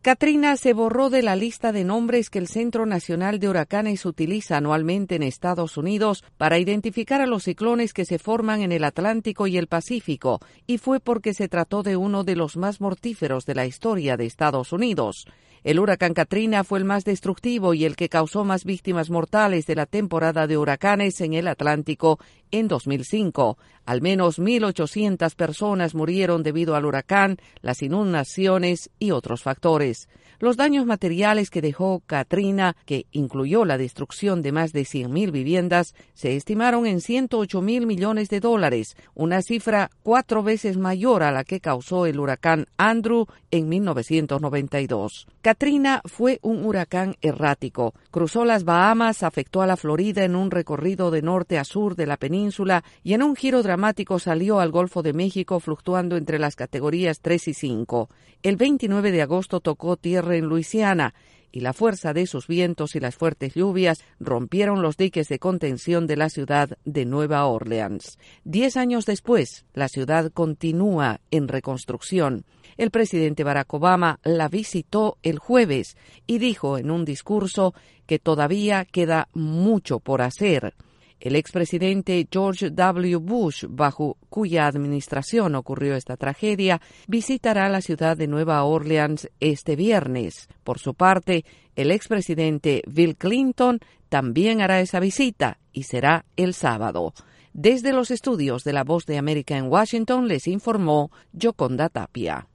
Katrina se borró de la lista de nombres que el Centro Nacional de Huracanes utiliza anualmente en Estados Unidos para identificar a los ciclones que se forman en el Atlántico y el Pacífico, y fue porque se trató de uno de los más mortíferos de la historia de Estados Unidos. El huracán Katrina fue el más destructivo y el que causó más víctimas mortales de la temporada de huracanes en el Atlántico en 2005. Al menos 1.800 personas murieron debido al huracán, las inundaciones y otros factores. Los daños materiales que dejó Katrina, que incluyó la destrucción de más de 100.000 viviendas, se estimaron en $108.000 millones, una cifra 4 veces mayor a la que causó el huracán Andrew en 1992. Katrina fue un huracán errático. Cruzó las Bahamas, afectó a la Florida en un recorrido de norte a sur de la península y en un giro dramático salió al Golfo de México fluctuando entre las categorías 3 y 5. El 29 de agosto tocó tierra en Luisiana y la fuerza de sus vientos y las fuertes lluvias rompieron los diques de contención de la ciudad de Nueva Orleans. 10 años después, la ciudad continúa en reconstrucción. El presidente Barack Obama la visitó el jueves y dijo en un discurso que todavía queda mucho por hacer. El expresidente George W. Bush, bajo cuya administración ocurrió esta tragedia, visitará la ciudad de Nueva Orleans este viernes. Por su parte, el expresidente Bill Clinton también hará esa visita y será el sábado. Desde los estudios de La Voz de América en Washington les informó Yoconda Tapia.